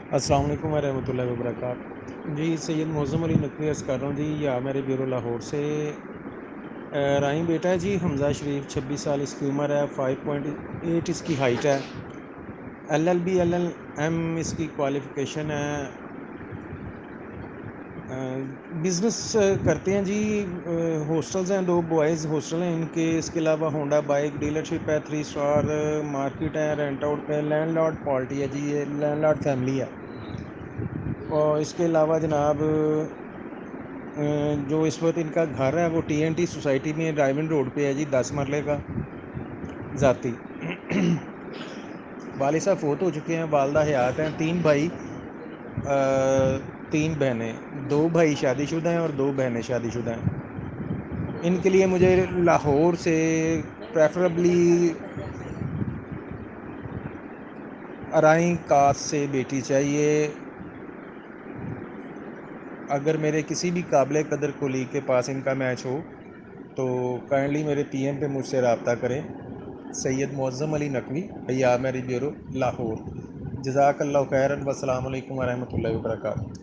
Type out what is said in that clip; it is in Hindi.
अस्सलाम वालेकुम वरहमतुल्लाहि वबरकातुहू। जी सैयद मौज़म अली नकवी अर्ज़ कर रहा हूँ जी, या मेरे ब्यूरो लाहौर से। राइम बेटा है जी हमज़ा शरीफ, 26 साल इसकी उम्र है, 5.8 इसकी हाइट है, LLB LLM इसकी क्वालिफ़िकेशन है। बिज़नेस करते हैं जी। हॉस्टल्स हैं, 2 बॉयज़ हॉस्टल हैं इनके। इसके अलावा होंडा बाइक डीलरशिप है, 3 स्टार मार्केट है, रेंट आउट पे लैंडलॉर्ड पार्टी है जी, ये लैंडलॉर्ड फैमिली है। और इसके अलावा जनाब जो इस वक्त इनका घर है वो TNT सोसाइटी में डायमंड रोड पे है जी, 10 मरले का ज़ाती। वालिद साहब फोत हो चुके हैं, वालदा हयात हैं, 3 भाई 3 बहनें, 2 भाई शादीशुदा हैं और 2 बहनें शादीशुदा हैं। इनके लिए मुझे लाहौर से प्रेफरेबली अराई कास्ट से बेटी चाहिए। अगर मेरे किसी भी काबिल कदर कोलीग के पास इनका मैच हो तो काइंडली मेरे PM पे मुझसे रब्ता करें। सैयद मुअज़्ज़म अली नकवी, अय्याम मेरी ब्यूरो लाहौर। जज़ाकल्लाहु खैरन। वस्सलामु अलैकुम वरहमतुल्लाहि वबरकातुहू।